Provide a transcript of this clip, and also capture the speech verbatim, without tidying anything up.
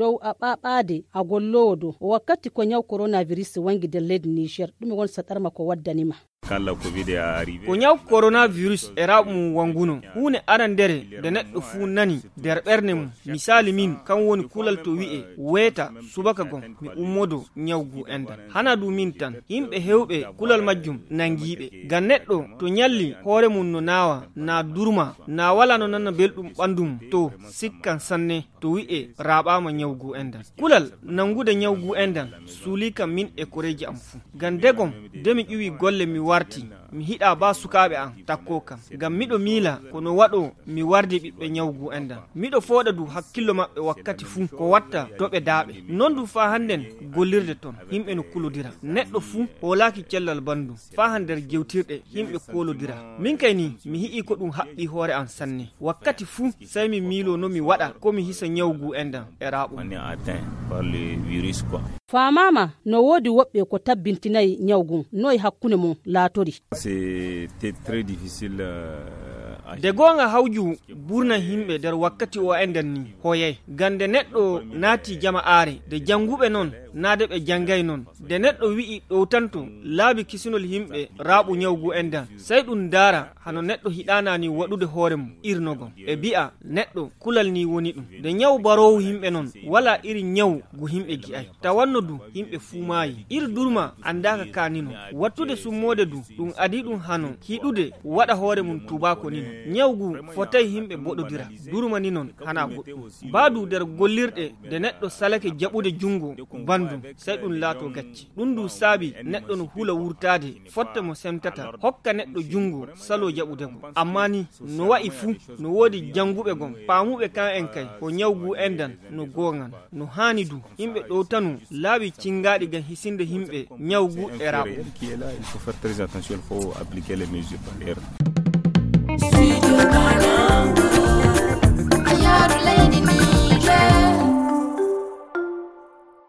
dow a ɓaɓade a gollowo do wakkati ko nyaw coronavirus wangi de leydi Niger ɗum won saɗarma ko waddanima. Kala covid est arrivé ko nyaw coronavirus e raɓu wanguno hune arandere de neɗɗo fu nani der ɓerne mum misali min kan woni kulal to wi'e weta subaka gon mi ummodo nyawgu enda hana du min tan yimɓe hewɓe kulal majjum nangiɓe gan neɗɗo to nyalli hoore mum no nawa na durma na wala no nanna belɗum ɓandum to sikkan sanne to wi'e raɓama nyawgu endan kulal nangude nyawgu endan suuli kam min e koreji am fu gan degom demi ƴiwi golle mi warti mi hiɗa ba sukaɓe an takko kam gam miɗo miila kono waɗo mi wardi ɓiɓɓe nyawgu endan miɗo foɗa du hakkillo maɓɓe wakkati fuu ko watta toɓe daaɓe non du fa hannden gollirde ton yimɓe no kulodira neɗɗo fuu holaki cellal bandu fa han nder gewtirɗe yimɓe kolodira min kay ni mi hi'i ko ɗum haɓɓi hoore an sanne wakkati fuu sai mi miilo no mi waɗa ko mi hisa nyawgu endan e raɓu famama no wodi woɓɓe ko tabbintinayi nyawgu noy hakkunde mum laatori. C'était très difficile. De gonga hawju burna himɓe nder wakkati o enden ni hoyay gande neɗɗo naati jama aare de janguɓe noon naade ɓe jangay noon de neɗɗo wi'i ɗow tanto laabi kisinol himɓe raaɓu nyawgu endan sey ɗum daara hano neɗɗo hiɗanani waɗude hoore mum irnogon e bi'a neɗɗo kulal ni woni ɗum de nyaw barowu himɓe noon wala iri nyaw gu himɓe gi'ay tawanno du himɓe fuumayi iri durma andaka kanino wattude summode du ɗum adi ɗum hano hiɗude waɗa hoore mum tubako nino nyawgu fotay himɓe boɗodira durma ni noon hana goɗɗum baadu nder gollirɗe de neɗɗo salake jaɓude jungo bandum sey ɗum laato gacci ɗum du saabi neɗɗo no hula wurtade fotta mo semtata hokka neɗɗo jungo salo jaɓudego amma ni no wa'i fuu no woodi janguɓe gon paamuɓe kan en kay ko nyawgu endan no gongan no hani du yimɓe ɗow tanu laabi cingaɗi gan hisinde himɓe nyawgu e raɓu. Il faut faire très attention, il faut appliquer les mesures barrières. Studio